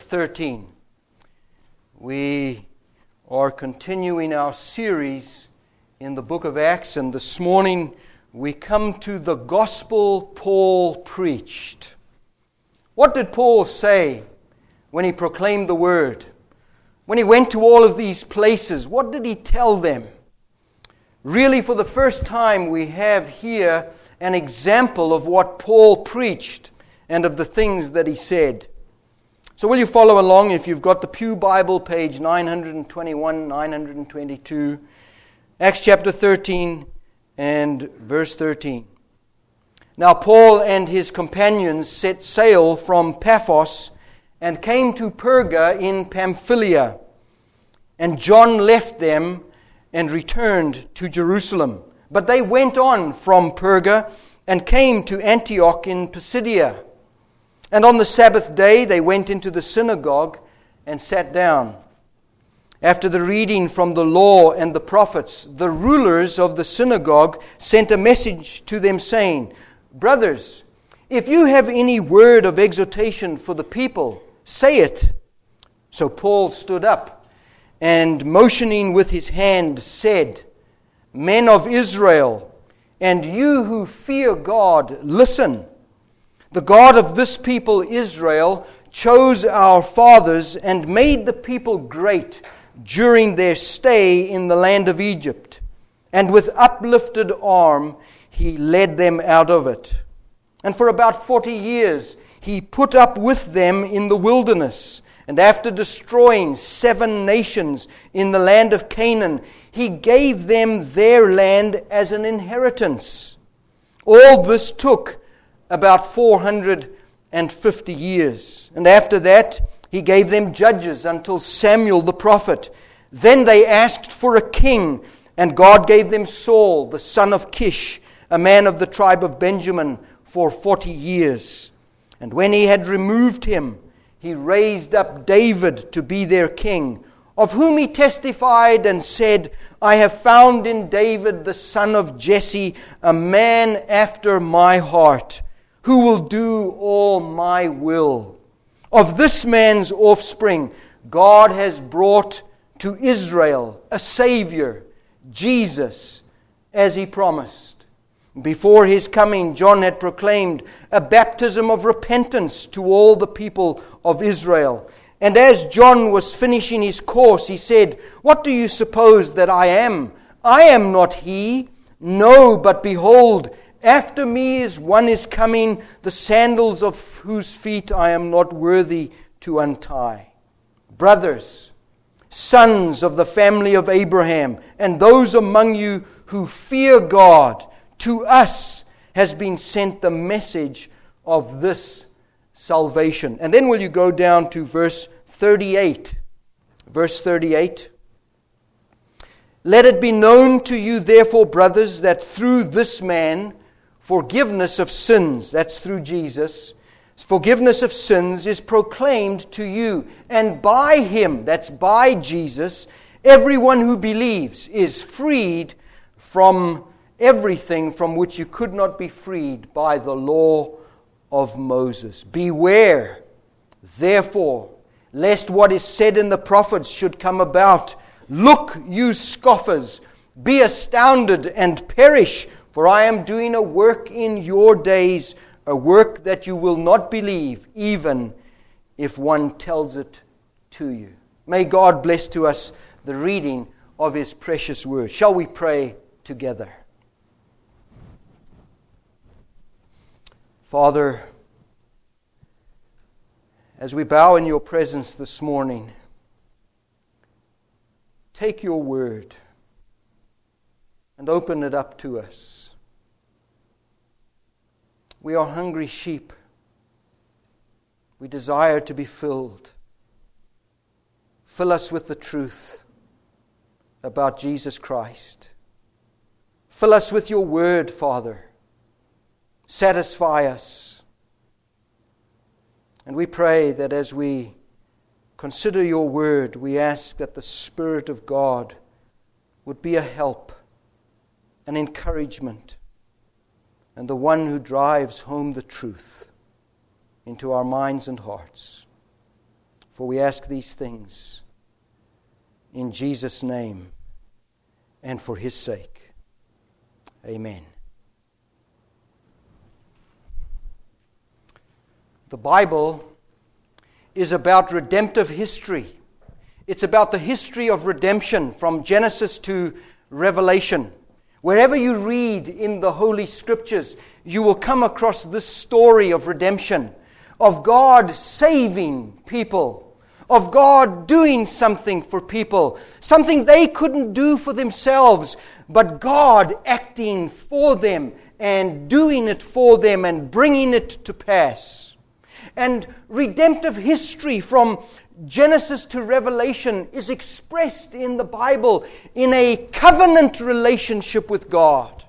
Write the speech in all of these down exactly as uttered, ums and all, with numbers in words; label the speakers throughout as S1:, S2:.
S1: thirteen. We are continuing our series in the book of Acts, and this morning we come to the gospel Paul preached. What did Paul say when he proclaimed the word? When he went to all of these places, what did he tell them? Really, for the first time, we have here an example of what Paul preached and of the things that he said. So will you follow along if you've got the Pew Bible, page nine twenty-one, nine twenty-two, Acts chapter thirteen and verse thirteen. Now Paul and his companions set sail from Paphos and came to Perga in Pamphylia. And John left them and returned to Jerusalem. But they went on from Perga and came to Antioch in Pisidia. And on the Sabbath day they went into the synagogue and sat down. After the reading from the law and the prophets, the rulers of the synagogue sent a message to them saying, "Brothers, if you have any word of exhortation for the people, say it." So Paul stood up and motioning with his hand said, "Men of Israel, and you who fear God, listen. The God of this people Israel chose our fathers and made the people great during their stay in the land of Egypt. And with uplifted arm he led them out of it. And for about forty years he put up with them in the wilderness. And after destroying seven nations in the land of Canaan, he gave them their land as an inheritance. All this took about four hundred fifty years. And after that, he gave them judges until Samuel the prophet. Then they asked for a king, and God gave them Saul, the son of Kish, a man of the tribe of Benjamin, for forty years. And when he had removed him, he raised up David to be their king, of whom he testified and said, "I have found in David the son of Jesse, a man after my heart, who will do all my will. Of this man's offspring, God has brought to Israel a Savior, Jesus, as he promised. Before his coming, John had proclaimed a baptism of repentance to all the people of Israel. And as John was finishing his course, he said, 'What do you suppose that I am? I am not he. No, but behold, after me is one is coming, the sandals of whose feet I am not worthy to untie. Brothers, sons of the family of Abraham, and those among you who fear God, to us has been sent the message of this salvation.'" And then will you go down to verse thirty-eight. Verse thirty-eight. "Let it be known to you, therefore, brothers, that through this man forgiveness of sins," that's through Jesus, "forgiveness of sins is proclaimed to you. And by him," that's by Jesus, "everyone who believes is freed from everything from which you could not be freed by the law of Moses. Beware, therefore, lest what is said in the prophets should come about. Look, you scoffers, be astounded and perish, for I am doing a work in your days, a work that you will not believe, even if one tells it to you." May God bless to us the reading of his precious word. Shall we pray together? Father, as we bow in your presence this morning, take your word and open it up to us. We are hungry sheep. We desire to be filled. Fill us with the truth about Jesus Christ. Fill us with your word, Father. Satisfy us. And we pray that as we consider your word, we ask that the Spirit of God would be a help, an encouragement, and the one who drives home the truth into our minds and hearts. For we ask these things in Jesus' name and for His sake. Amen. The Bible is about redemptive history. It's about the history of redemption from Genesis to Revelation. Wherever you read in the Holy Scriptures, you will come across this story of redemption, of God saving people, of God doing something for people, something they couldn't do for themselves, but God acting for them and doing it for them and bringing it to pass. And redemptive history from Genesis to Revelation is expressed in the Bible in a covenant relationship with God.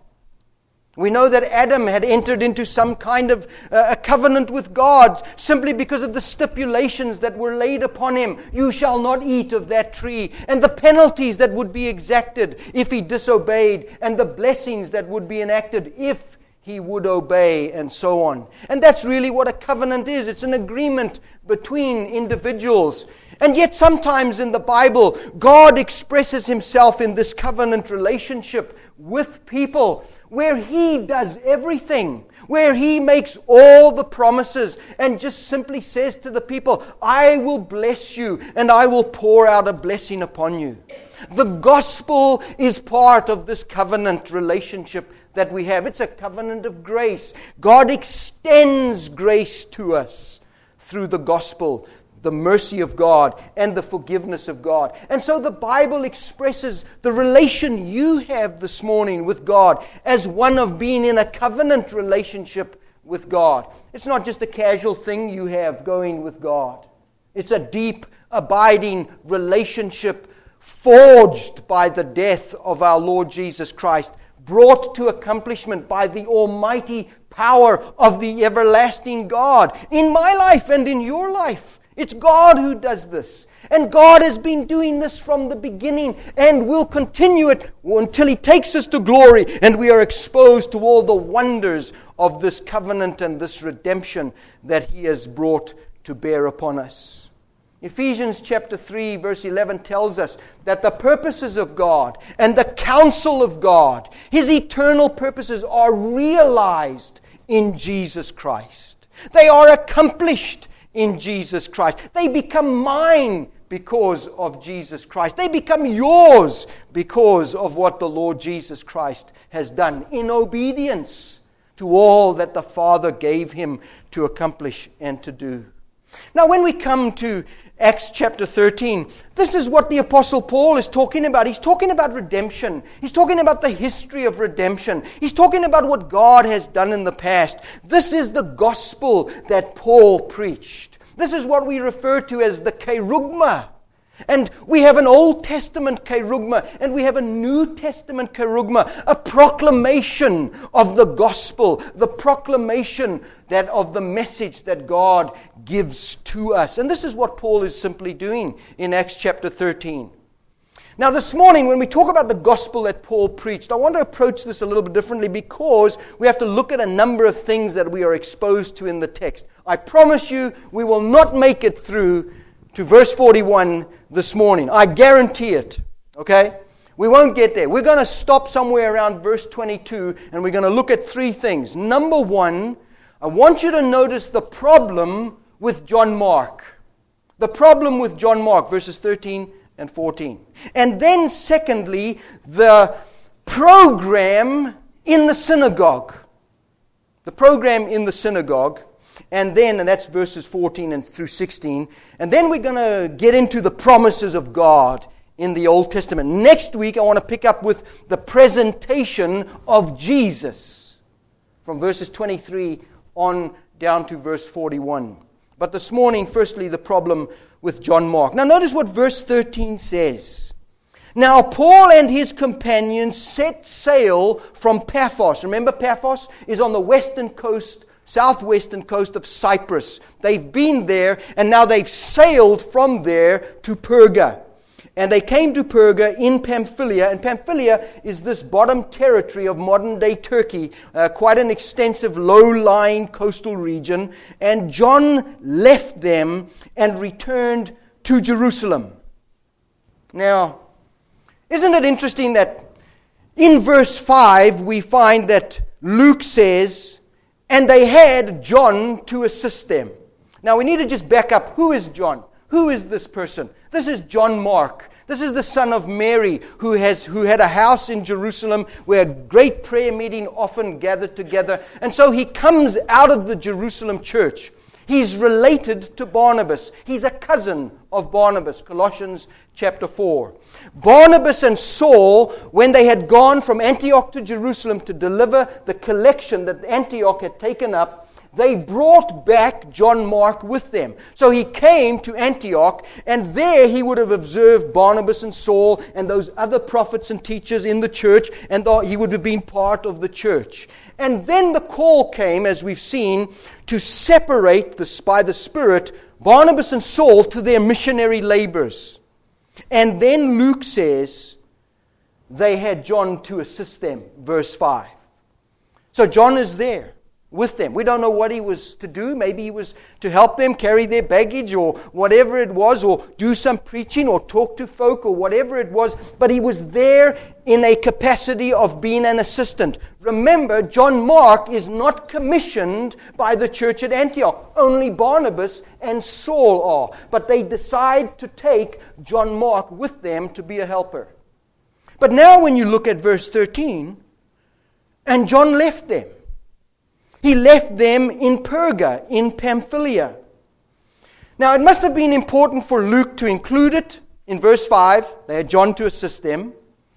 S1: We know that Adam had entered into some kind of uh, a covenant with God simply because of the stipulations that were laid upon him. You shall not eat of that tree. And the penalties that would be exacted if he disobeyed. And the blessings that would be enacted if he would obey, and so on. And that's really what a covenant is. It's an agreement between individuals. And yet sometimes in the Bible, God expresses Himself in this covenant relationship with people, where He does everything, where He makes all the promises and just simply says to the people, I will bless you and I will pour out a blessing upon you. The gospel is part of this covenant relationship that we have. It's a covenant of grace. God extends grace to us through the gospel, the mercy of God and the forgiveness of God. And so the Bible expresses the relation you have this morning with God as one of being in a covenant relationship with God. It's not just a casual thing you have going with God. It's a deep, abiding relationship forged by the death of our Lord Jesus Christ, brought to accomplishment by the almighty power of the everlasting God in my life and in your life. It's God who does this. And God has been doing this from the beginning and will continue it until He takes us to glory and we are exposed to all the wonders of this covenant and this redemption that He has brought to bear upon us. Ephesians chapter three verse eleven tells us that the purposes of God and the counsel of God, His eternal purposes, are realized in Jesus Christ. They are accomplished in Jesus Christ. They become mine because of Jesus Christ. They become yours because of what the Lord Jesus Christ has done in obedience to all that the Father gave Him to accomplish and to do. Now, when we come to Acts chapter thirteen, this is what the Apostle Paul is talking about. He's talking about redemption. He's talking about the history of redemption. He's talking about what God has done in the past. This is the gospel that Paul preached. This is what we refer to as the kerugma. And we have an Old Testament kerugma and we have a New Testament kerugma, a proclamation of the gospel, the proclamation that of the message that God gives to us. And this is what Paul is simply doing in Acts chapter thirteen. Now this morning when we talk about the gospel that Paul preached, I want to approach this a little bit differently because we have to look at a number of things that we are exposed to in the text. I promise you we will not make it through to verse forty-one this morning. I guarantee it. Okay? We won't get there. We're going to stop somewhere around verse twenty-two and we're going to look at three things. Number one, I want you to notice the problem with John Mark. The problem with John Mark, verses thirteen and fourteen. And then secondly, the program in the synagogue. The program in the synagogue. And then, and that's verses fourteen and through sixteen. And then we're going to get into the promises of God in the Old Testament. Next week, I want to pick up with the presentation of Jesus from verses twenty-three on down to verse forty-one. But this morning, firstly, the problem with John Mark. Now, notice what verse thirteen says. Now, Paul and his companions set sail from Paphos. Remember, Paphos is on the western coast southwestern coast of Cyprus. They've been there, and now they've sailed from there to Perga. And they came to Perga in Pamphylia. And Pamphylia is this bottom territory of modern-day Turkey, uh, quite an extensive low-lying coastal region. And John left them and returned to Jerusalem. Now, isn't it interesting that in verse five we find that Luke says, and they had John to assist them. Now we need to just back up. Who is John? Who is this person? This is John Mark. This is the son of Mary, who has who had a house in Jerusalem where a great prayer meeting often gathered together. And so he comes out of the Jerusalem church. He's related to Barnabas. He's a cousin of Barnabas, Colossians chapter four. Barnabas and Saul, when they had gone from Antioch to Jerusalem to deliver the collection that Antioch had taken up, they brought back John Mark with them. So he came to Antioch, and there he would have observed Barnabas and Saul and those other prophets and teachers in the church, and he would have been part of the church. And then the call came, as we've seen, to separate this, by the Spirit Barnabas and Saul to their missionary labors. And then Luke says they had John to assist them, verse five. So John is there with them. We don't know what he was to do. Maybe he was to help them carry their baggage or whatever it was, or do some preaching or talk to folk or whatever it was. But he was there in a capacity of being an assistant. Remember, John Mark is not commissioned by the church at Antioch. Only Barnabas and Saul are. But they decide to take John Mark with them to be a helper. But now when you look at verse thirteen, and John left them. He left them in Perga, in Pamphylia. Now, it must have been important for Luke to include it in verse five. They had John to assist them.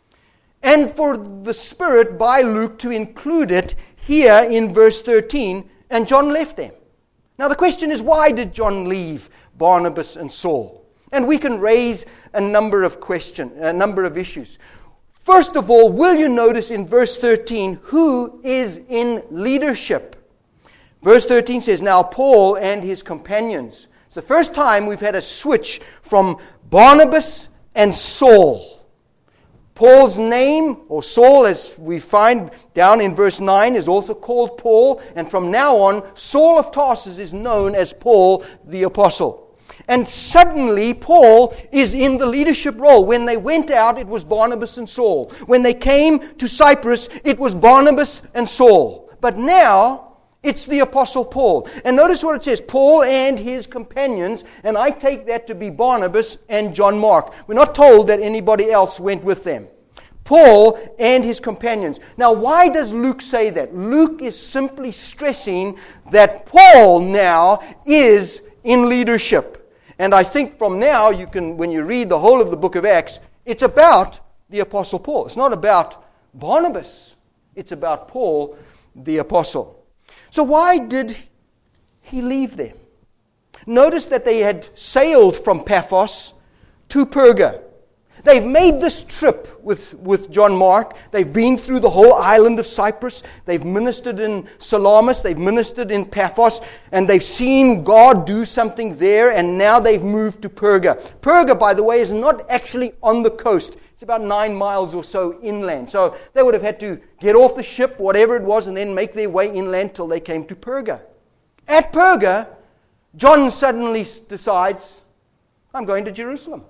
S1: And for the Spirit, by Luke, to include it here in verse thirteen. And John left them. Now, the question is, why did John leave Barnabas and Saul? And we can raise a number of questions, a number of issues. First of all, will you notice in verse thirteen who is in leadership? Verse thirteen says, now Paul and his companions. It's the first time we've had a switch from Barnabas and Saul. Paul's name, or Saul, as we find down in verse nine, is also called Paul. And from now on, Saul of Tarsus is known as Paul the Apostle. And suddenly, Paul is in the leadership role. When they went out, it was Barnabas and Saul. When they came to Cyprus, it was Barnabas and Saul. But now, it's the Apostle Paul. And notice what it says, Paul and his companions, and I take that to be Barnabas and John Mark. We're not told that anybody else went with them. Paul and his companions. Now, why does Luke say that? Luke is simply stressing that Paul now is in leadership. And I think from now, you can, when you read the whole of the book of Acts, it's about the Apostle Paul. It's not about Barnabas. It's about Paul, the Apostle. So why did he leave them? Notice that they had sailed from Paphos to Perga. They've made this trip with, with John Mark. They've been through the whole island of Cyprus. They've ministered in Salamis. They've ministered in Paphos. And they've seen God do something there. And now they've moved to Perga. Perga, by the way, is not actually on the coast. It's about nine miles or so inland. So they would have had to get off the ship, whatever it was, and then make their way inland till they came to Perga. At Perga, John suddenly decides, I'm going to Jerusalem.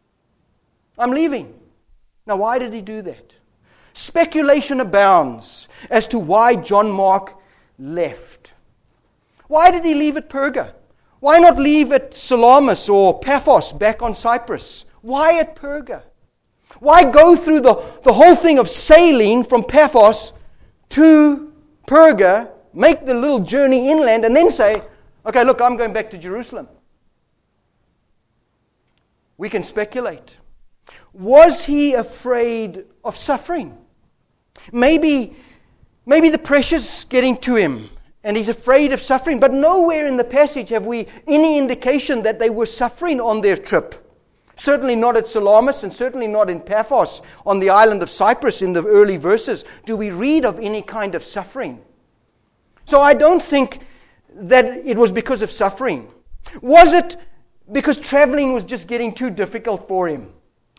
S1: I'm leaving. Now, why did he do that? Speculation abounds as to why John Mark left. Why did he leave at Perga? Why not leave at Salamis or Paphos back on Cyprus? Why at Perga? Why go through the, the whole thing of sailing from Paphos to Perga, make the little journey inland, and then say, okay, look, I'm going back to Jerusalem? We can speculate. Was he afraid of suffering? Maybe, maybe the pressure's getting to him and he's afraid of suffering. But nowhere in the passage have we any indication that they were suffering on their trip. Certainly not at Salamis and certainly not in Paphos on the island of Cyprus in the early verses do we read of any kind of suffering. So I don't think that it was because of suffering. Was it because traveling was just getting too difficult for him?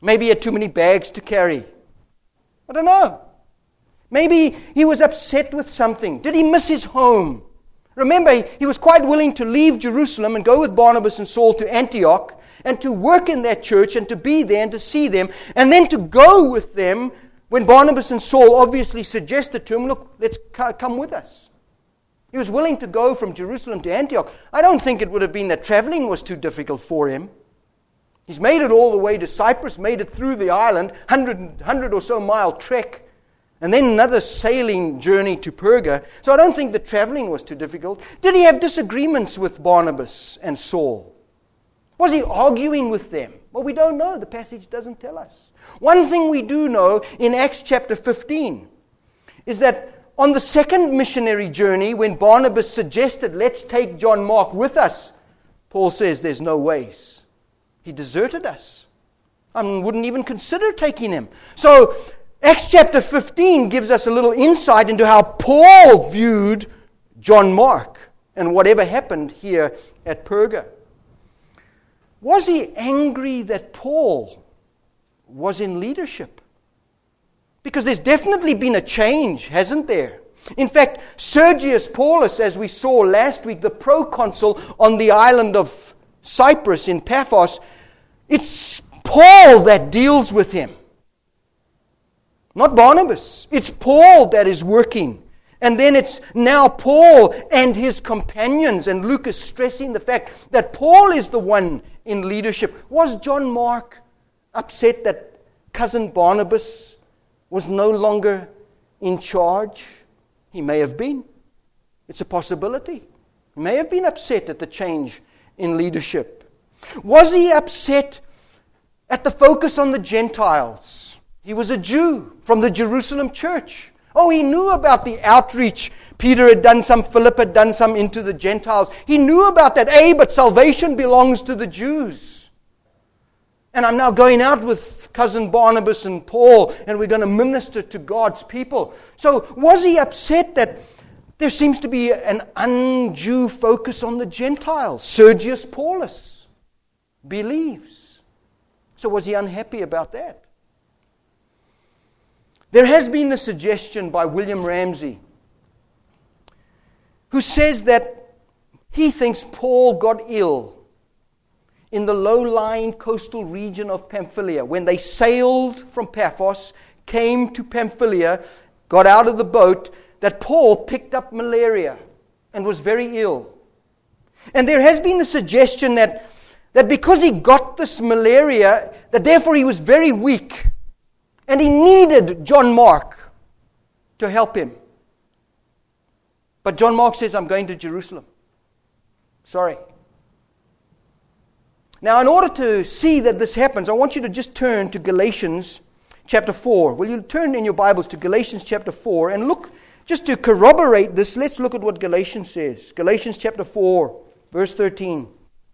S1: Maybe he had too many bags to carry. I don't know. Maybe he was upset with something. Did he miss his home? Remember, he was quite willing to leave Jerusalem and go with Barnabas and Saul to Antioch and to work in that church and to be there and to see them and then to go with them when Barnabas and Saul obviously suggested to him, look, let's come with us. He was willing to go from Jerusalem to Antioch. I don't think it would have been that traveling was too difficult for him. He's made it all the way to Cyprus, made it through the island, one hundred, one hundred or so mile trek, and then another sailing journey to Perga. So I don't think the traveling was too difficult. Did he have disagreements with Barnabas and Saul? Was he arguing with them? Well, we don't know. The passage doesn't tell us. One thing we do know in Acts chapter fifteen is that on the second missionary journey, when Barnabas suggested, let's take John Mark with us, Paul says there's no ways. He deserted us. I wouldn't even consider taking him. So Acts chapter fifteen gives us a little insight into how Paul viewed John Mark and whatever happened here at Perga. Was he angry that Paul was in leadership? Because there's definitely been a change, hasn't there? In fact, Sergius Paulus, as we saw last week, the proconsul on the island of Cyprus in Paphos, it's Paul that deals with him. Not Barnabas. It's Paul that is working. And then it's now Paul and his companions. And Luke is stressing the fact that Paul is the one in leadership. Was John Mark upset that cousin Barnabas was no longer in charge? He may have been. It's a possibility. He may have been upset at the change in leadership. Was he upset at the focus on the Gentiles? He was a Jew from the Jerusalem church. Oh, he knew about the outreach. Peter had done some, Philip had done some into the Gentiles. He knew about that. Hey, but salvation belongs to the Jews. And I'm now going out with cousin Barnabas and Paul, and we're going to minister to God's people. So was he upset that there seems to be an un-Jew focus on the Gentiles? Sergius Paulus believes. So was he unhappy about that? There has been the suggestion by William Ramsey, who says that he thinks Paul got ill in the low-lying coastal region of Pamphylia. When they sailed from Paphos, came to Pamphylia, got out of the boat, that Paul picked up malaria and was very ill. And there has been the suggestion that, that because he got this malaria, that therefore he was very weak. And he needed John Mark to help him. But John Mark says, I'm going to Jerusalem. Sorry. Now, in order to see that this happens, I want you to just turn to Galatians chapter four. Will you turn in your Bibles to Galatians chapter four and look, just to corroborate this, let's look at what Galatians says. Galatians chapter four, verse thirteen.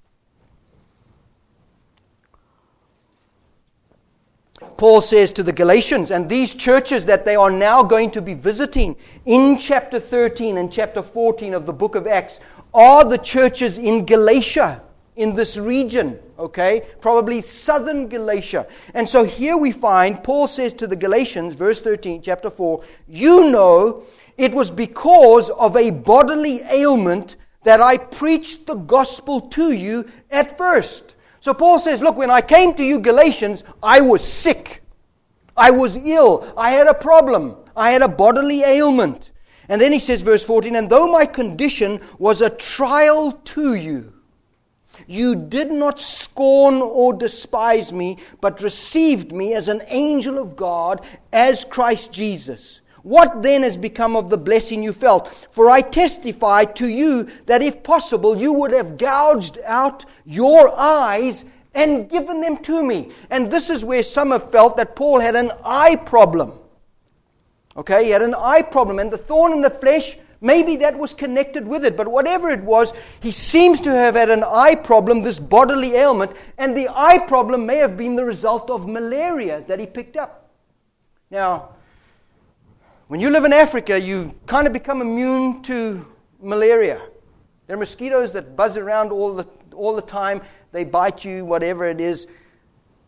S1: Paul says to the Galatians, and these churches that they are now going to be visiting in chapter thirteen and chapter fourteen of the book of Acts are the churches in Galatia, in this region, okay? Probably southern Galatia. And so here we find, Paul says to the Galatians, verse thirteen, chapter four, you know it was because of a bodily ailment that I preached the gospel to you at first. So Paul says, look, when I came to you Galatians, I was sick. I was ill. I had a problem. I had a bodily ailment. And then he says, verse fourteen, and though my condition was a trial to you, you did not scorn or despise me, but received me as an angel of God, as Christ Jesus. What then has become of the blessing you felt? For I testify to you that if possible, you would have gouged out your eyes and given them to me. And this is where some have felt that Paul had an eye problem. Okay, he had an eye problem, and the thorn in the flesh, maybe that was connected with it. But whatever it was, he seems to have had an eye problem, this bodily ailment, and the eye problem may have been the result of malaria that he picked up. Now, when you live in Africa, you kind of become immune to malaria. There are mosquitoes that buzz around all the all the time. They bite you, whatever it is.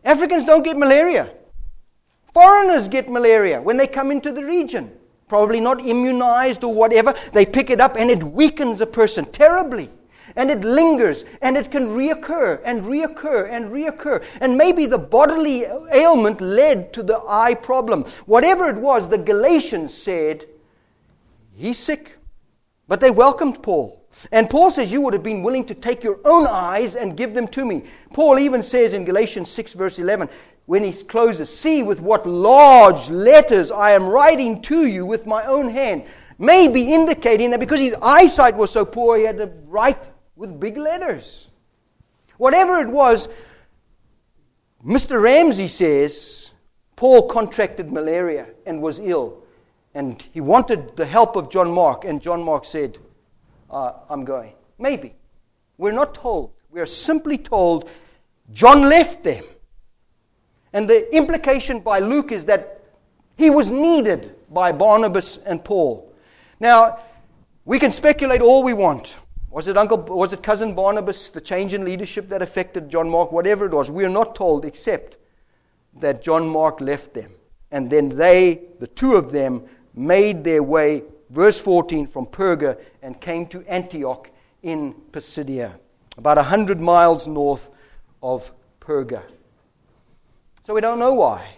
S1: Africans don't get malaria. Foreigners get malaria when they come into the region. Probably not immunized or whatever. They pick it up and it weakens a person terribly. And it lingers, and it can reoccur, and reoccur, and reoccur. And maybe the bodily ailment led to the eye problem. Whatever it was, the Galatians said, he's sick. But they welcomed Paul. And Paul says, you would have been willing to take your own eyes and give them to me. Paul even says in Galatians six verse eleven, when he closes, see with what large letters I am writing to you with my own hand. Maybe indicating that because his eyesight was so poor, he had to write with big letters. Whatever it was, Mister Ramsey says, Paul contracted malaria and was ill. And he wanted the help of John Mark. And John Mark said, uh, I'm going. Maybe. We're not told. We are simply told John left them. And the implication by Luke is that he was needed by Barnabas and Paul. Now, we can speculate all we want. Was it Uncle? Was it Cousin Barnabas, the change in leadership that affected John Mark? Whatever it was, we are not told except that John Mark left them. And then they, the two of them, made their way, verse fourteen, from Perga and came to Antioch in Pisidia, about a hundred miles north of Perga. So we don't know why.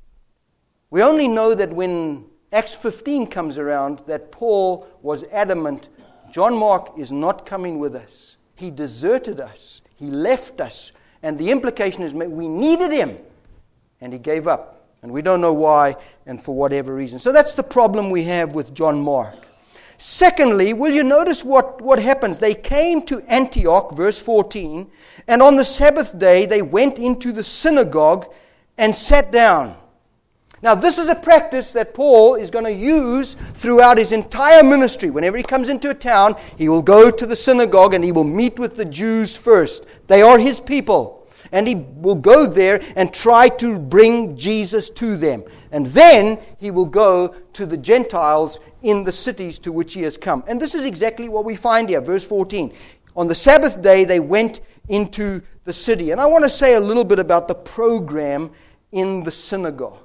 S1: We only know that when Acts fifteen comes around, that Paul was adamant, John Mark is not coming with us. He deserted us. He left us. And the implication is we needed him. And he gave up. And we don't know why and for whatever reason. So that's the problem we have with John Mark. Secondly, will you notice what, what happens? They came to Antioch, verse fourteen, and on the Sabbath day they went into the synagogue and sat down. Now, this is a practice that Paul is going to use throughout his entire ministry. Whenever he comes into a town, he will go to the synagogue and he will meet with the Jews first. They are his people. And he will go there and try to bring Jesus to them. And then he will go to the Gentiles in the cities to which he has come. And this is exactly what we find here, verse fourteen. On the Sabbath day, they went into the city. And I want to say a little bit about the program in the synagogue.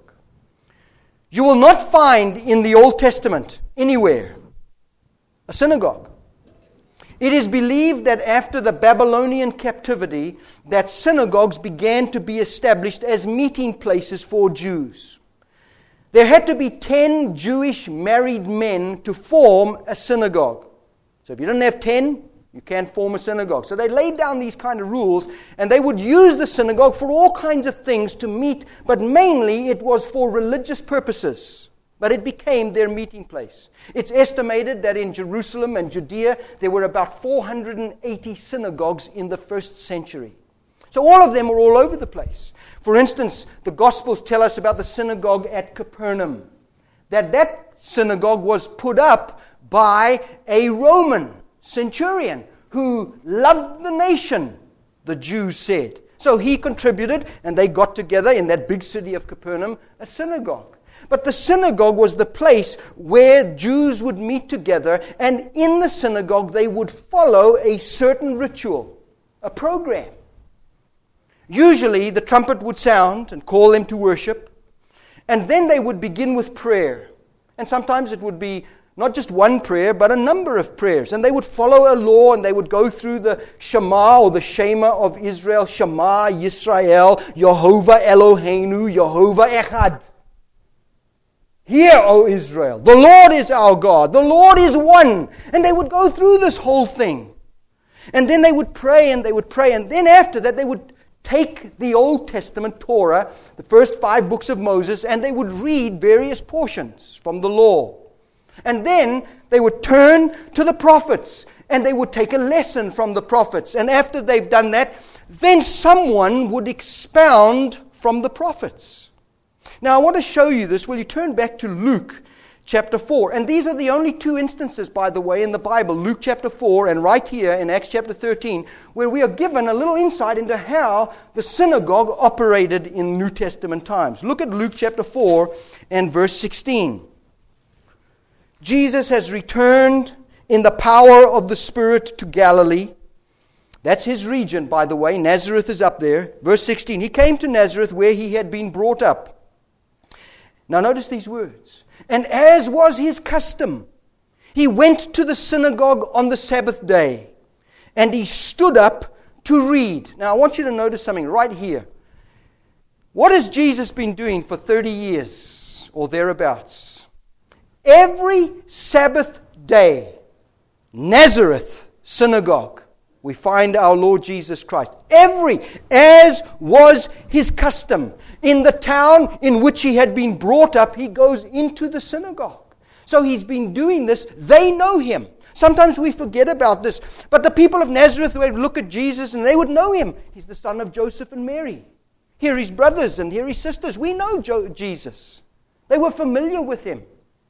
S1: You will not find in the Old Testament anywhere a synagogue. It is believed that after the Babylonian captivity, that synagogues began to be established as meeting places for Jews. There had to be ten Jewish married men to form a synagogue. So if you didn't have ten, you can't form a synagogue. So they laid down these kind of rules, and they would use the synagogue for all kinds of things to meet, but mainly it was for religious purposes. But it became their meeting place. It's estimated that in Jerusalem and Judea, there were about four hundred eighty synagogues in the first century. So all of them were all over the place. For instance, the Gospels tell us about the synagogue at Capernaum, that that synagogue was put up by a Roman centurion who loved the nation, the Jews said. So he contributed, and they got together in that big city of Capernaum, a synagogue. But the synagogue was the place where Jews would meet together, and in the synagogue they would follow a certain ritual, a program. Usually the trumpet would sound and call them to worship, and then they would begin with prayer. And sometimes it would be not just one prayer, but a number of prayers. And they would follow a law, and they would go through the Shema or the Shema of Israel. Shema Yisrael, Yehovah Eloheinu, Yehovah Echad. Hear, O Israel, the Lord is our God. The Lord is one. And they would go through this whole thing. And then they would pray, and they would pray. And then after that, they would take the Old Testament Torah, the first five books of Moses, and they would read various portions from the law. And then they would turn to the prophets, and they would take a lesson from the prophets. And after they've done that, then someone would expound from the prophets. Now, I want to show you this. Will you turn back to Luke chapter four? And these are the only two instances, by the way, in the Bible, Luke chapter four and right here in Acts chapter thirteen, where we are given a little insight into how the synagogue operated in New Testament times. Look at Luke chapter four and verse sixteen. Jesus has returned in the power of the Spirit to Galilee, That's his region, by the way. Nazareth is up there. Verse sixteen, he came to Nazareth where he had been brought up. Now notice these words. And as was his custom, he went to the synagogue on the Sabbath day, and he stood up to read. Now I want you to notice something right here. What has Jesus been doing for thirty years or thereabouts? Every Sabbath day, Nazareth synagogue, we find our Lord Jesus Christ. Every, as was his custom. In the town in which he had been brought up, he goes into the synagogue. So he's been doing this. They know him. Sometimes we forget about this. But the people of Nazareth would look at Jesus and they would know him. He's the son of Joseph and Mary. Here are his brothers and here are his sisters. We know Jo- Jesus. They were familiar with him.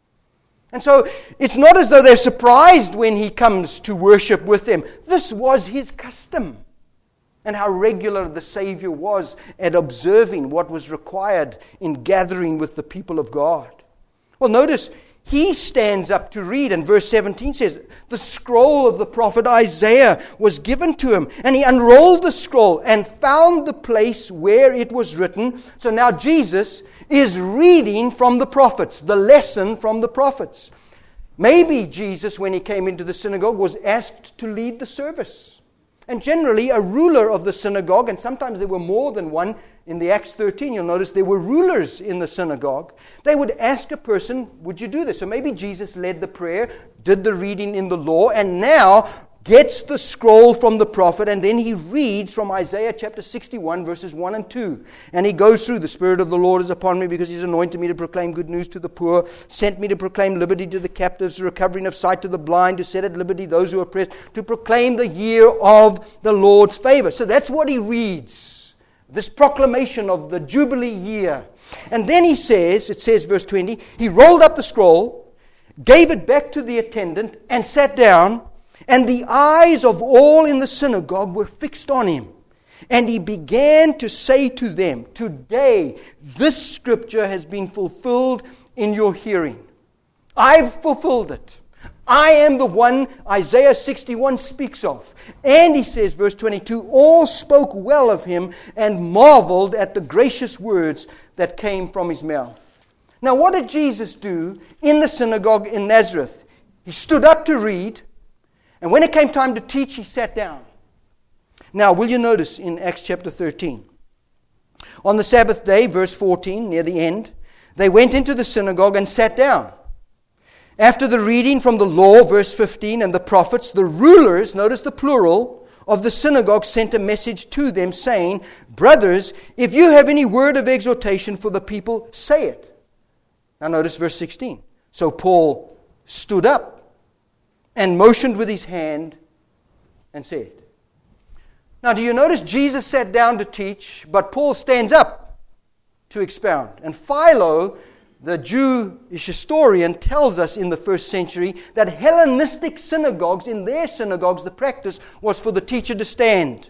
S1: And so it's not as though they're surprised when he comes to worship with them. This was his custom. And how regular the Savior was at observing what was required in gathering with the people of God. Well, notice he stands up to read, and verse seventeen says, the scroll of the prophet Isaiah was given to him, and he unrolled the scroll and found the place where it was written. So now Jesus is reading from the prophets, the lesson from the prophets. Maybe Jesus, when he came into the synagogue, was asked to lead the service. And generally, a ruler of the synagogue, and sometimes there were more than one. In the Acts thirteen, you'll notice there were rulers in the synagogue. They would ask a person, would you do this? So maybe Jesus led the prayer, did the reading in the law, and now gets the scroll from the prophet, and then he reads from Isaiah chapter sixty-one, verses one and two. And he goes through, the Spirit of the Lord is upon me because he's anointed me to proclaim good news to the poor, sent me to proclaim liberty to the captives, recovering of sight to the blind, to set at liberty those who are oppressed, to proclaim the year of the Lord's favor. So that's what he reads. This proclamation of the Jubilee year. And then he says, it says verse twenty, he rolled up the scroll, gave it back to the attendant, and sat down, and the eyes of all in the synagogue were fixed on him. And he began to say to them, today this scripture has been fulfilled in your hearing. I've fulfilled it. I am the one Isaiah sixty-one speaks of. And he says, verse twenty-two, all spoke well of him and marveled at the gracious words that came from his mouth. Now, what did Jesus do in the synagogue in Nazareth? He stood up to read, and when it came time to teach, he sat down. Now, will you notice in Acts chapter thirteen? On the Sabbath day, verse fourteen, near the end, they went into the synagogue and sat down. After the reading from the law, verse fifteen, and the prophets, the rulers, notice the plural, of the synagogue sent a message to them saying, brothers, if you have any word of exhortation for the people, say it. Now notice verse sixteen. So Paul stood up and motioned with his hand and said. Now do you notice Jesus sat down to teach, but Paul stands up to expound. And Philo, the Jewish historian, tells us in the first century that Hellenistic synagogues, in their synagogues, the practice was for the teacher to stand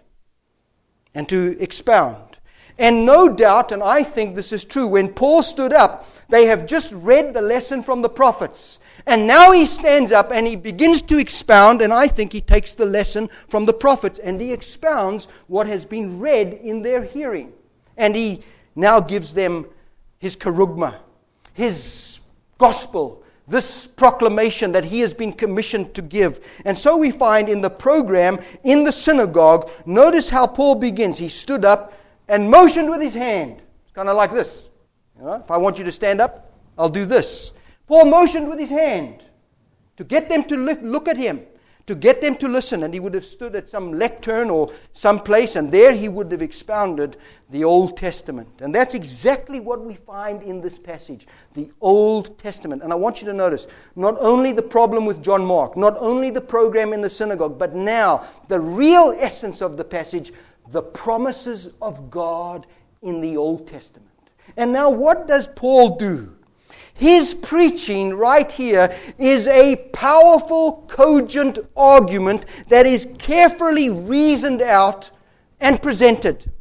S1: and to expound. And no doubt, and I think this is true, when Paul stood up, they have just read the lesson from the prophets. And now he stands up and he begins to expound, and I think he takes the lesson from the prophets and he expounds what has been read in their hearing. And he now gives them his kerugma, his gospel, this proclamation that he has been commissioned to give. And so we find in the program in the synagogue, notice how Paul begins. He stood up and motioned with his hand. It's kind of like this. You know, if I want you to stand up, I'll do this. Paul motioned with his hand to get them to look, look at him, to get them to listen. And he would have stood at some lectern or some place, and there he would have expounded the Old Testament. And that's exactly what we find in this passage, the Old Testament. And I want you to notice, not only the problem with John Mark, not only the program in the synagogue, but now the real essence of the passage, the promises of God in the Old Testament. And now what does Paul do? His preaching right here is a powerful, cogent argument that is carefully reasoned out and presented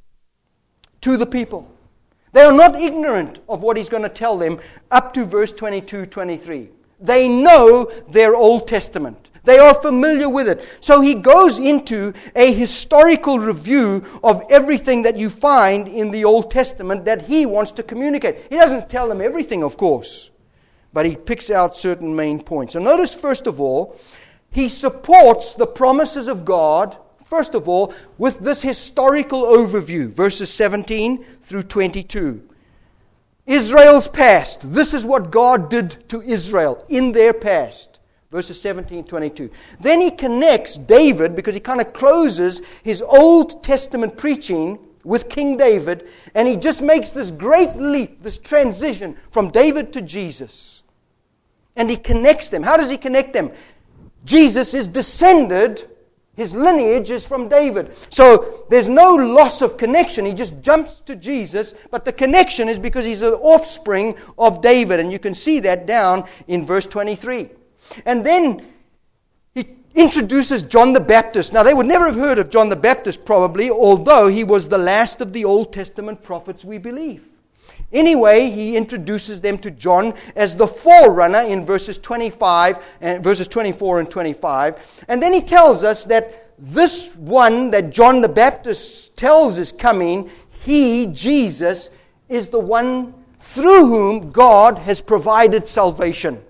S1: to the people. They are not ignorant of what he's going to tell them up to verse twenty-two, twenty-three. They know their Old Testament. They are familiar with it. So he goes into a historical review of everything that you find in the Old Testament that he wants to communicate. He doesn't tell them everything, of course, but he picks out certain main points. So notice, first of all, he supports the promises of God, first of all, with this historical overview, verses seventeen through twenty-two. Israel's past. This is what God did to Israel in their past. Verses seventeen, twenty-two. Then he connects David, because he kind of closes his Old Testament preaching with King David, and he just makes this great leap, this transition from David to Jesus. And he connects them. How does he connect them? Jesus is descended, his lineage is from David. So there's no loss of connection. He just jumps to Jesus, but the connection is because he's an offspring of David. And you can see that down in verse twenty-three. And then he introduces John the Baptist. Now, they would never have heard of John the Baptist, probably, although he was the last of the Old Testament prophets, we believe. Anyway, he introduces them to John as the forerunner in verses twenty-five and verses twenty-four and twenty-five. And then he tells us that this one that John the Baptist tells is coming, he, Jesus, is the one through whom God has provided salvation.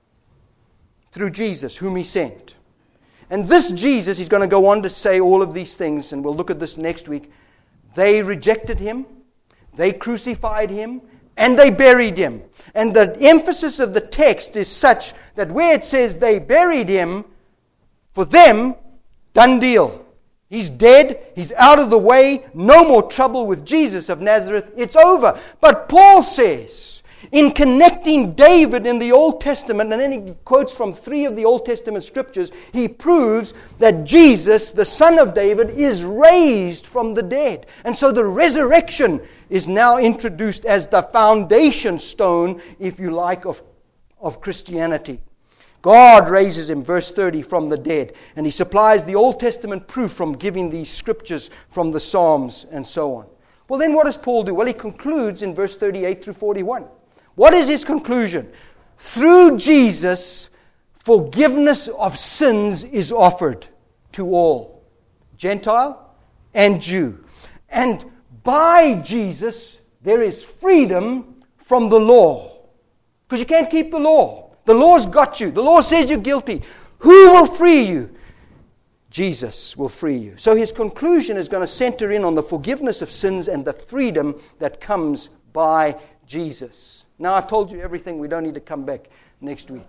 S1: Through Jesus, whom he sent. And this Jesus, he's going to go on to say all of these things, and we'll look at this next week. They rejected him, they crucified him, and they buried him. And the emphasis of the text is such that where it says they buried him, for them, done deal. He's dead, he's out of the way, no more trouble with Jesus of Nazareth, it's over. But Paul says, in connecting David in the Old Testament, and then he quotes from three of the Old Testament scriptures, he proves that Jesus, the son of David, is raised from the dead. And so the resurrection is now introduced as the foundation stone, if you like, of, of Christianity. God raises him, verse thirty, from the dead. And he supplies the Old Testament proof from giving these scriptures from the Psalms and so on. Well, then what does Paul do? Well, he concludes in verse thirty-eight through forty-one. What is his conclusion? Through Jesus, forgiveness of sins is offered to all, Gentile and Jew. And by Jesus, there is freedom from the law. Because you can't keep the law. The law's got you. The law says you're guilty. Who will free you? Jesus will free you. So his conclusion is going to center in on the forgiveness of sins and the freedom that comes by Jesus. Now, I've told you everything. We don't need to come back next week.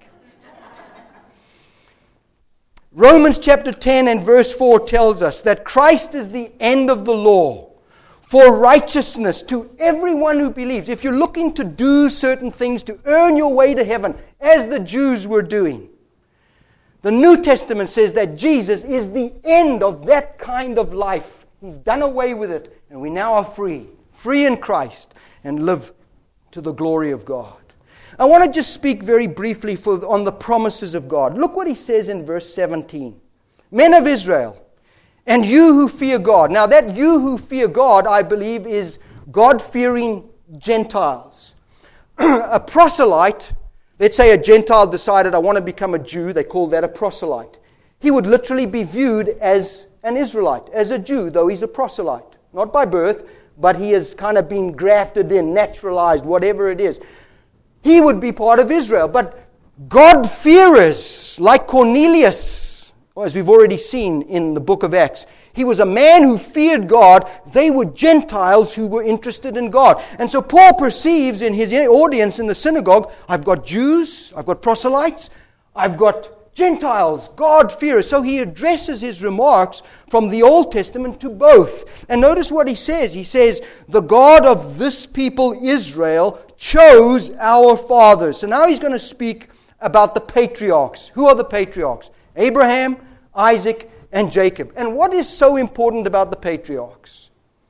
S1: Romans chapter ten and verse four tells us that Christ is the end of the law for righteousness to everyone who believes. If you're looking to do certain things to earn your way to heaven, as the Jews were doing, the New Testament says that Jesus is the end of that kind of life. He's done away with it, and we now are free, free in Christ, and live to the glory of God. I want to just speak very briefly for, on the promises of God. Look what he says in verse seventeen. Men of Israel, and you who fear God. Now that you who fear God, I believe, is God-fearing Gentiles. A proselyte, let's say a Gentile decided, I want to become a Jew, they call that a proselyte. He would literally be viewed as an Israelite, as a Jew, though he's a proselyte. Not by birth, but he has kind of been grafted in, naturalized, whatever it is. He would be part of Israel. But God-fearers, like Cornelius, as we've already seen in the book of Acts, he was a man who feared God. They were Gentiles who were interested in God. And so Paul perceives in his audience in the synagogue, I've got Jews, I've got proselytes, I've got Gentiles, God-fearers. So he addresses his remarks from the Old Testament to both. And notice what he says. He says, the God of this people, Israel, chose our fathers. So now he's going to speak about the patriarchs. Who are the patriarchs? Abraham, Isaac, and Jacob. And what is so important about the patriarchs?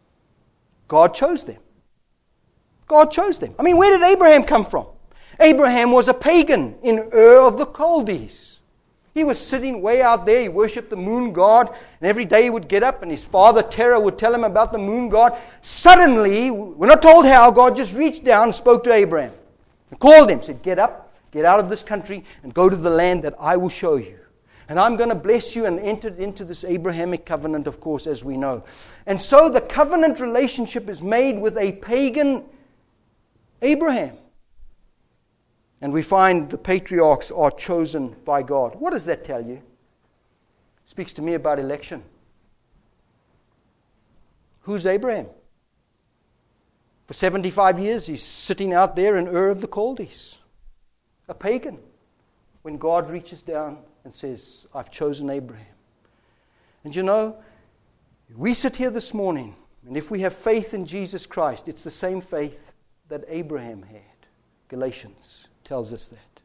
S1: God chose them. God chose them. I mean, where did Abraham come from? Abraham was a pagan in Ur of the Chaldees. He was sitting way out there. He worshipped the moon god. And every day he would get up and his father Terah would tell him about the moon god. Suddenly, we're not told how, God just reached down and spoke to Abraham. And called him. Said, get up, get out of this country and go to the land that I will show you. And I'm going to bless you, and entered into this Abrahamic covenant, of course, as we know. And so the covenant relationship is made with a pagan Abraham. And we find the patriarchs are chosen by God. What does that tell you? It speaks to me about election. Who's Abraham? For seventy-five years, he's sitting out there in Ur of the Chaldees, a pagan, when God reaches down and says, I've chosen Abraham. And you know, we sit here this morning, and if we have faith in Jesus Christ, it's the same faith that Abraham had. Galatians tells us that.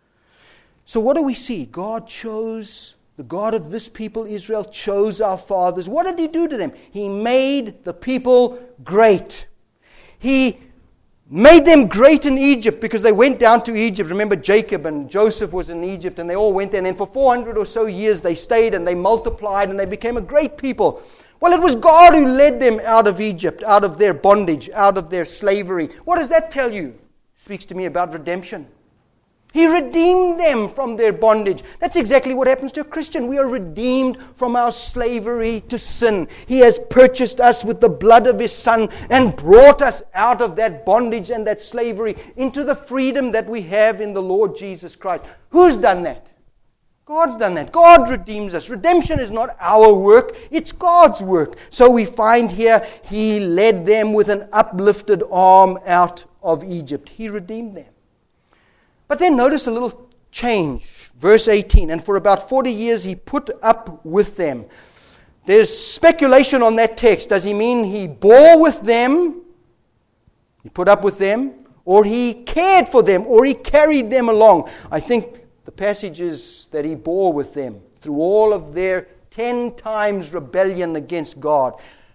S1: So what do we see? God chose, the God of this people, Israel, chose our fathers. What did He do to them? He made the people great. He made them great in Egypt because they went down to Egypt. Remember, Jacob and Joseph was in Egypt, and they all went there. And then for four hundred or so years they stayed and they multiplied and they became a great people. Well, it was God who led them out of Egypt, out of their bondage, out of their slavery. What does that tell you? It speaks to me about redemption. He redeemed them from their bondage. That's exactly what happens to a Christian. We are redeemed from our slavery to sin. He has purchased us with the blood of His Son and brought us out of that bondage and that slavery into the freedom that we have in the Lord Jesus Christ. Who's done that? God's done that. God redeems us. Redemption is not our work, it's God's work. So we find here, He led them with an uplifted arm out of Egypt. He redeemed them. But then notice a little change. Verse eighteen, and for about forty years He put up with them. There's speculation on that text. Does He mean He bore with them? He put up with them? Or He cared for them? Or He carried them along? I think the passage is that He bore with them through all of their ten times rebellion against God.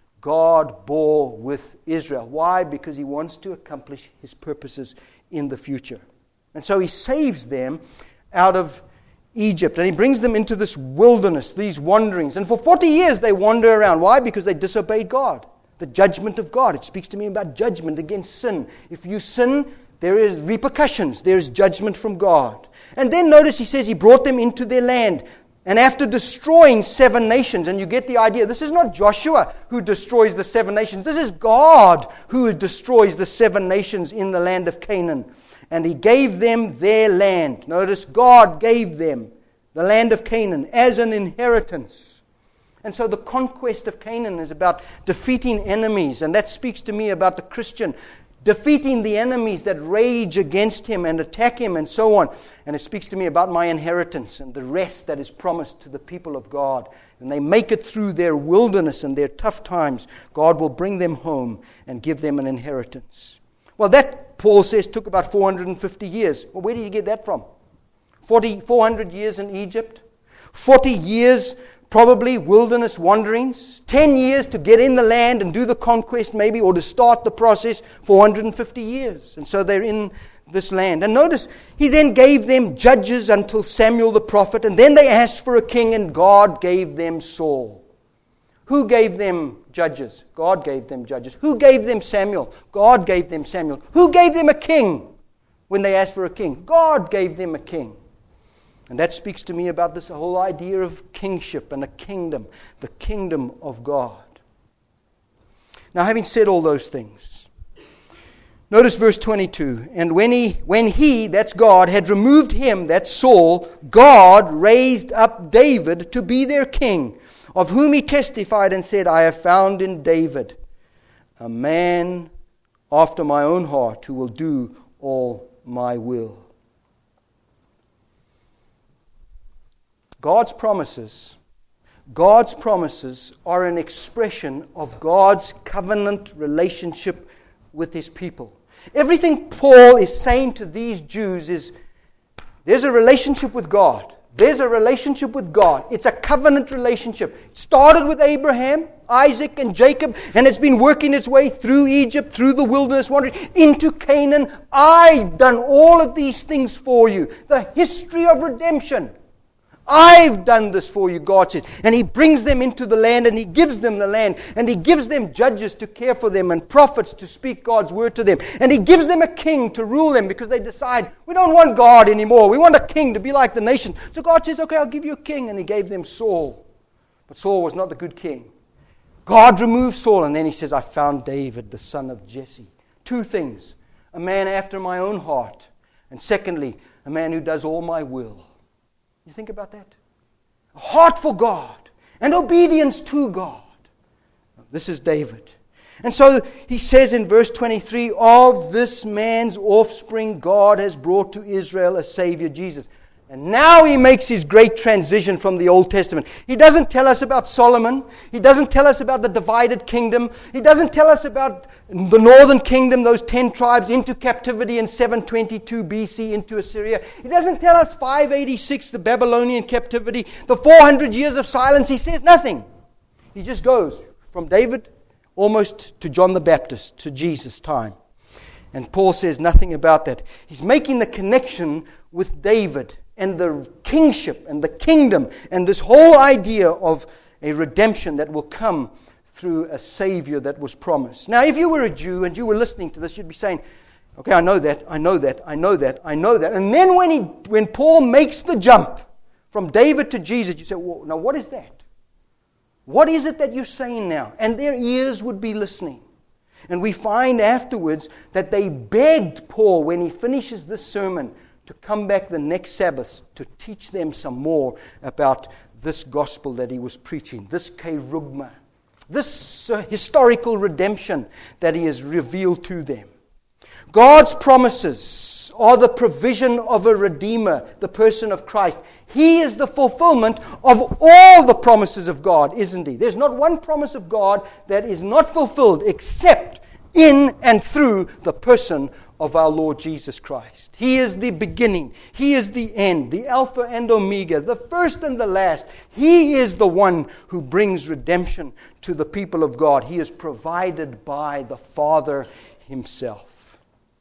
S1: God bore with Israel. Why? Because He wants to accomplish His purposes in the future. And so He saves them out of Egypt. And He brings them into this wilderness, these wanderings. And for forty years they wander around. Why? Because they disobeyed God. The judgment of God. It speaks to me about judgment against sin. If you sin, there is repercussions. There is judgment from God. And then notice He says He brought them into their land. And after destroying seven nations, and you get the idea, this is not Joshua who destroys the seven nations. This is God who destroys the seven nations in the land of Canaan. And He gave them their land. Notice, God gave them the land of Canaan as an inheritance. And so the conquest of Canaan is about defeating enemies. And that speaks to me about the Christian defeating the enemies that rage against him and attack him and so on. And it speaks to me about my inheritance and the rest that is promised to the people of God. And they make it through their wilderness and their tough times. God will bring them home and give them an inheritance. Well, that, Paul says, took about four hundred fifty years. Well, where did you get that from? forty, four hundred years in Egypt, forty years probably wilderness wanderings, ten years to get in the land and do the conquest maybe, or to start the process, four hundred fifty years. And so they're in this land. And notice, He then gave them judges until Samuel the prophet, and then they asked for a king, and God gave them Saul. Who gave them judges? God gave them judges. Who gave them Samuel? God gave them Samuel. Who gave them a king when they asked for a king? God gave them a king. And that speaks to me about this whole idea of kingship and a kingdom, the kingdom of God. Now, having said all those things, notice verse twenty-two. And when he, when he, that's God, had removed him, that's Saul, God raised up David to be their king, of whom He testified and said, I have found in David a man after my own heart who will do all my will. God's promises, God's promises are an expression of God's covenant relationship with His people. Everything Paul is saying to these Jews is, there's a relationship with God. There's a relationship with God. It's a covenant relationship. It started with Abraham, Isaac, and Jacob, and it's been working its way through Egypt, through the wilderness wandering, into Canaan. I've done all of these things for you. The history of redemption. I've done this for you, God says. And He brings them into the land, and He gives them the land, and He gives them judges to care for them and prophets to speak God's word to them. And He gives them a king to rule them because they decide, we don't want God anymore. We want a king to be like the nation. So God says, okay, I'll give you a king. And He gave them Saul. But Saul was not the good king. God removed Saul, and then He says, I found David, the son of Jesse. Two things. A man after my own heart. And secondly, a man who does all my will. You think about that? A heart for God and obedience to God. This is David. And so he says in verse twenty-three, of this man's offspring God has brought to Israel a Savior, Jesus. And now he makes his great transition from the Old Testament. He doesn't tell us about Solomon. He doesn't tell us about the divided kingdom. He doesn't tell us about the northern kingdom, those ten tribes into captivity in seven twenty-two B C into Assyria. He doesn't tell us five eighty-six, the Babylonian captivity, the four hundred years of silence. He says nothing. He just goes from David almost to John the Baptist, to Jesus' time. And Paul says nothing about that. He's making the connection with David and the kingship and the kingdom and this whole idea of a redemption that will come through a Savior that was promised. Now, if you were a Jew and you were listening to this, you'd be saying, okay, I know that, I know that, I know that, I know that. And then when he, when Paul makes the jump from David to Jesus, you say, well, now what is that? What is it that you're saying now? And their ears would be listening. And we find afterwards that they begged Paul, when he finishes this sermon, to come back the next Sabbath to teach them some more about this gospel that he was preaching, this kerugma, this uh, historical redemption that he has revealed to them. God's promises are the provision of a Redeemer, the person of Christ. He is the fulfillment of all the promises of God, isn't He? There's not one promise of God that is not fulfilled except in and through the person of our Lord Jesus Christ. He is the beginning. He is the end, the Alpha and Omega, the first and the last. He is the one who brings redemption to the people of God. He is provided by the Father Himself.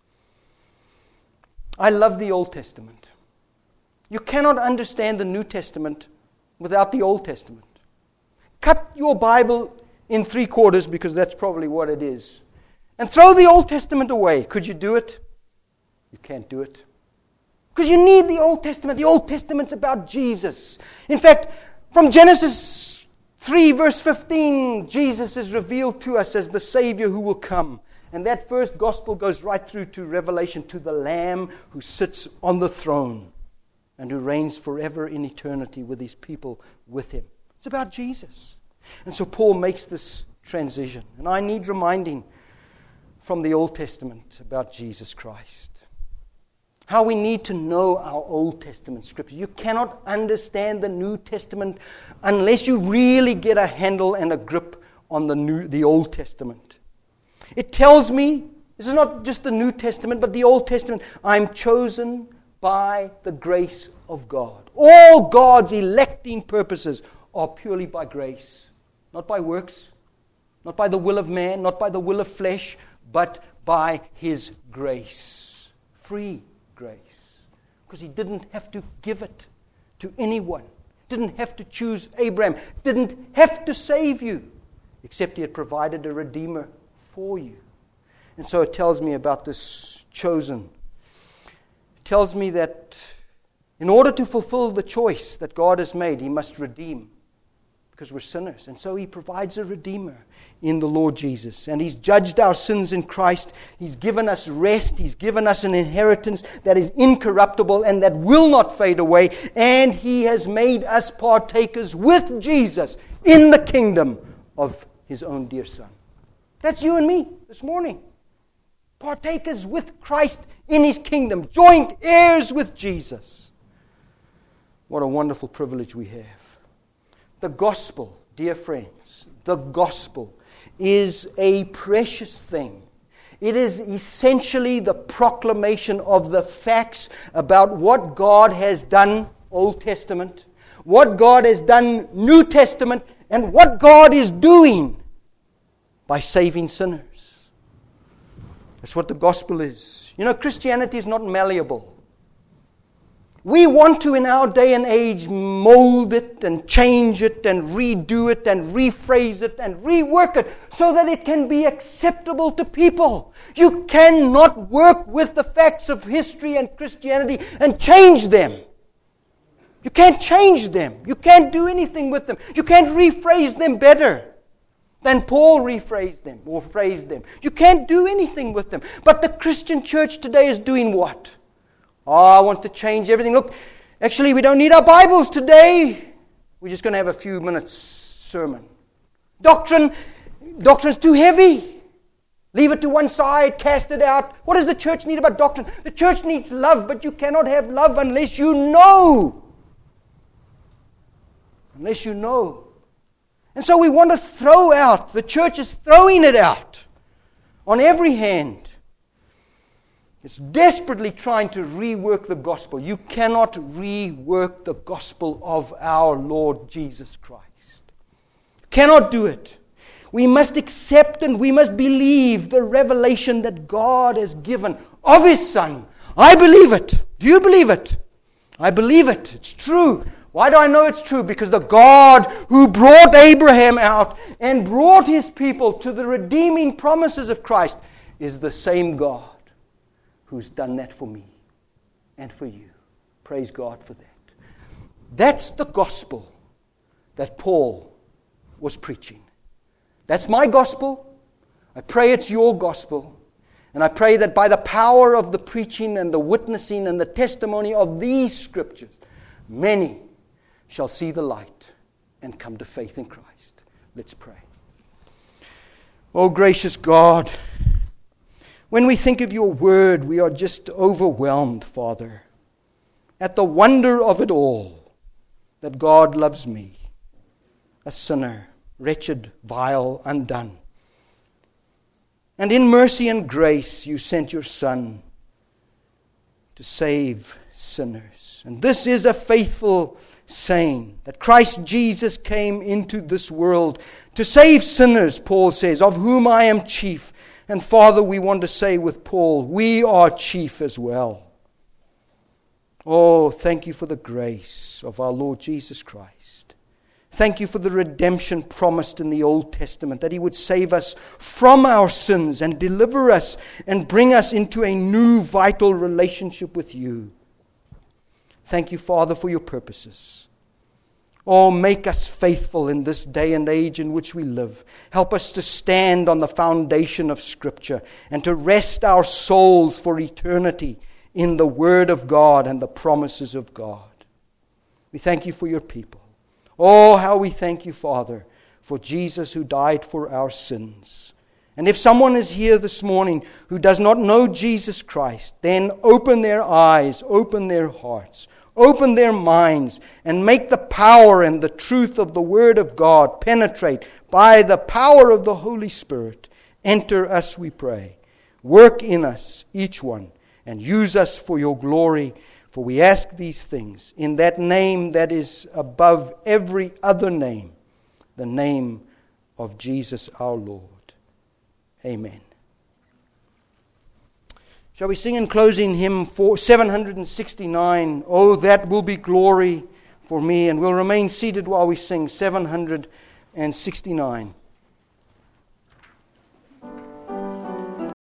S1: I love the Old Testament. You cannot understand the New Testament without the Old Testament. Cut your Bible in three quarters, because that's probably what it is, and throw the Old Testament away. Could you do it? You can't do it. Because you need the Old Testament. The Old Testament's about Jesus. In fact, from Genesis three verse fifteen, Jesus is revealed to us as the Savior who will come. And that first gospel goes right through to Revelation, to the Lamb who sits on the throne and who reigns forever in eternity with His people with Him. It's about Jesus. And so Paul makes this transition. And I need reminding from the Old Testament about Jesus Christ. How we need to know our Old Testament scripture. You cannot understand the New Testament unless you really get a handle and a grip on the New, the Old Testament. It tells me, this is not just the New Testament, but the Old Testament, I'm chosen by the grace of God. All God's electing purposes are purely by grace, not by works, not by the will of man, not by the will of flesh, but by His grace. Free grace. Because He didn't have to give it to anyone. Didn't have to choose Abraham. Didn't have to save you. Except He had provided a Redeemer for you. And so it tells me about this chosen. It tells me that in order to fulfill the choice that God has made, He must redeem. Because we're sinners. And so He provides a Redeemer in the Lord Jesus. And He's judged our sins in Christ. He's given us rest. He's given us an inheritance that is incorruptible and that will not fade away. And He has made us partakers with Jesus in the kingdom of His own dear Son. That's you and me this morning. Partakers with Christ in His kingdom. Joint heirs with Jesus. What a wonderful privilege we have. The gospel, dear friends, the gospel is a precious thing. It is essentially the proclamation of the facts about what God has done, Old Testament, what God has done, New Testament, and what God is doing by saving sinners. That's what the gospel is. You know, Christianity is not malleable. We want to, in our day and age, mold it and change it and redo it and rephrase it and rework it so that it can be acceptable to people. You cannot work with the facts of history and Christianity and change them. You can't change them. You can't do anything with them. You can't rephrase them better than Paul rephrased them or phrased them. You can't do anything with them. But the Christian church today is doing what? Oh, I want to change everything. Look, actually, we don't need our Bibles today. We're just going to have a few minutes sermon. Doctrine, doctrine's too heavy. Leave it to one side, cast it out. What does the church need about doctrine? The church needs love, but you cannot have love unless you know. Unless you know. And so we want to throw out. The church is throwing it out on every hand. It's desperately trying to rework the gospel. You cannot rework the gospel of our Lord Jesus Christ. You cannot do it. We must accept and we must believe the revelation that God has given of His Son. I believe it. Do you believe it? I believe it. It's true. Why do I know it's true? Because the God who brought Abraham out and brought his people to the redeeming promises of Christ is the same God who's done that for me and for you. Praise God for that. That's the gospel that Paul was preaching. That's my gospel. I pray it's your gospel. And I pray that by the power of the preaching and the witnessing and the testimony of these scriptures, many shall see the light and come to faith in Christ. Let's pray. Oh, gracious God, when we think of your word, we are just overwhelmed, Father, at the wonder of it all, that God loves me, a sinner, wretched, vile, undone. And in mercy and grace, you sent your Son to save sinners. And this is a faithful saying, that Christ Jesus came into this world to save sinners, Paul says, of whom I am chief. And Father, we want to say with Paul, we are chief as well. Oh, thank you for the grace of our Lord Jesus Christ. Thank you for the redemption promised in the Old Testament, that He would save us from our sins and deliver us and bring us into a new vital relationship with you. Thank you, Father, for your purposes. Oh, make us faithful in this day and age in which we live. Help us to stand on the foundation of Scripture and to rest our souls for eternity in the Word of God and the promises of God. We thank you for your people. Oh, how we thank you, Father, for Jesus who died for our sins. And if someone is here this morning who does not know Jesus Christ, then open their eyes, open their hearts, open their minds, and make the power and the truth of the Word of God penetrate by the power of the Holy Spirit. Enter us, we pray. Work in us, each one, and use us for your glory. For we ask these things in that name that is above every other name, the name of Jesus our Lord. Amen. Shall we sing in closing hymn seven sixty-nine, Oh, that will be glory for me, and we'll remain seated while we sing seven sixty-nine.